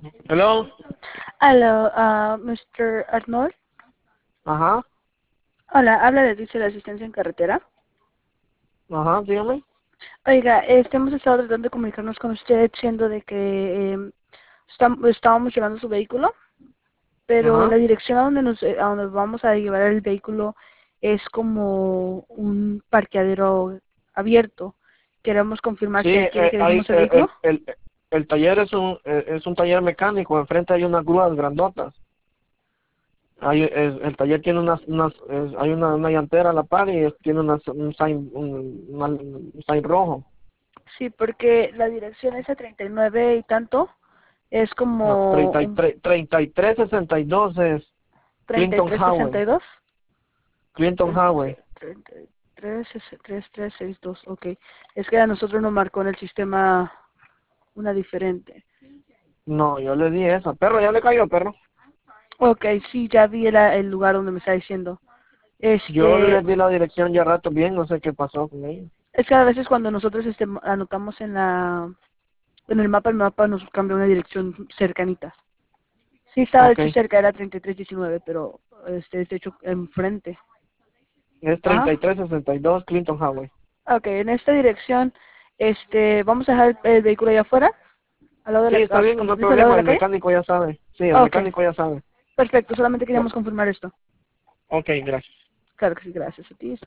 Hello. Aló, Mr. Arnold. Ajá, Hola, habla de Dice de Asistencia en Carretera. ajá, dígame. Oiga, hemos estado tratando de comunicarnos con usted siendo de que estábamos llevando su vehículo, pero la Ajá. dirección a donde vamos a llevar el vehículo es como un parqueadero abierto. Queremos confirmar Sí, si ahí quiere que hay, dejemos el vehículo. el taller es un taller mecánico. Enfrente hay unas grúas grandotas. El taller tiene hay una llantera a la par y tiene un sign rojo. Sí, porque la dirección es a 39 y tanto, es No, como un 3362 es Clinton Highway. 3362. Clinton Highway. 3362, ok. Es que a nosotros nos marcó en el sistema una diferente. No, yo le di esa. Perro, ya le cayó, perro. Ok, sí, ya vi el lugar donde me está diciendo. Yo le Este, di la dirección ya rato bien, no sé qué pasó con ella. es que a veces cuando nosotros anotamos en el mapa nos cambia una dirección cercanita. Sí, estaba de Ok. hecho cerca, era 3319, pero es de hecho enfrente. Es Ajá. 3362 Clinton Highway. Ok, en esta dirección, vamos a dejar el vehículo allá afuera, al lado de Sí, la, está bien, no como hay dice, al lado de problema, la el calle. mecánico ya sabe. Sí, el Ok, mecánico ya sabe. perfecto, solamente No. queríamos confirmar esto. Ok, gracias. Claro que sí, gracias a ti.